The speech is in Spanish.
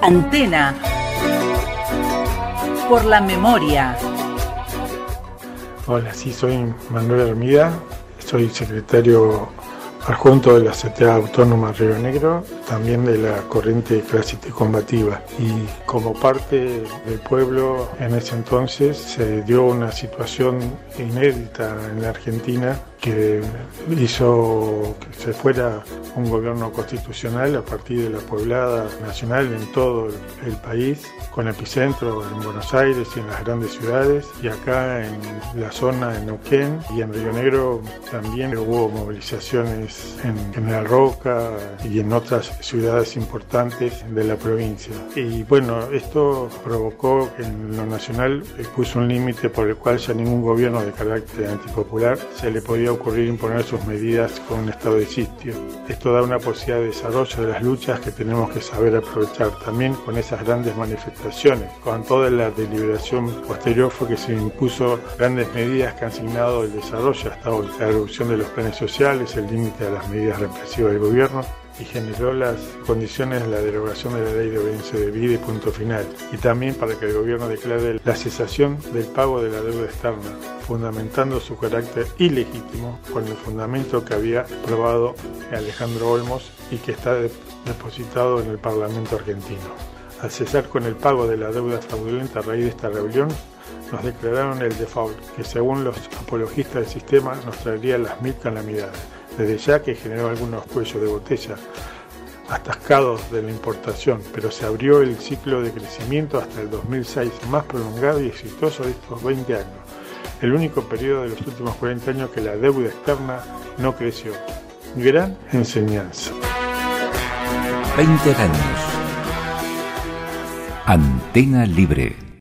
Antena por la memoria. Hola, sí, soy Manuel Hermida, soy secretario adjunto de la CTA Autónoma Río Negro, también de la corriente clásica y combativa. Y como parte del pueblo, en ese entonces se dio una situación inédita en la Argentina que hizo que se fuera un gobierno constitucional a partir de la pueblada nacional en todo el país, con epicentro en Buenos Aires y en las grandes ciudades, y acá en la zona de Neuquén y en Río Negro también hubo movilizaciones en General Roca y en otras ciudades importantes de la provincia. Y bueno, esto provocó que en lo nacional puso un límite por el cual ya ningún gobierno de carácter antipopular se le podía ocurrir imponer sus medidas con un estado de sitio. Esto da una posibilidad de desarrollo de las luchas que tenemos que saber aprovechar también con esas grandes manifestaciones. Con toda la deliberación posterior fue que se impuso grandes medidas que han signado el desarrollo hasta hoy, la reducción de los planes sociales, el límite a las medidas represivas del gobierno, y generó las condiciones de la derogación de la ley de obediencia debida y punto final, y también para que el gobierno declare la cesación del pago de la deuda externa, fundamentando su carácter ilegítimo con el fundamento que había aprobado Alejandro Olmos y que está depositado en el Parlamento argentino. Al cesar con el pago de la deuda fraudulenta a raíz de esta rebelión, nos declararon el default, que según los apologistas del sistema nos traería las 1000 calamidades. Desde ya que generó algunos cuellos de botella atascados de la importación, pero se abrió el ciclo de crecimiento hasta el 2006 más prolongado y exitoso de estos 20 años, el único periodo de los últimos 40 años que la deuda externa no creció. Gran enseñanza. 20 años. Antena Libre.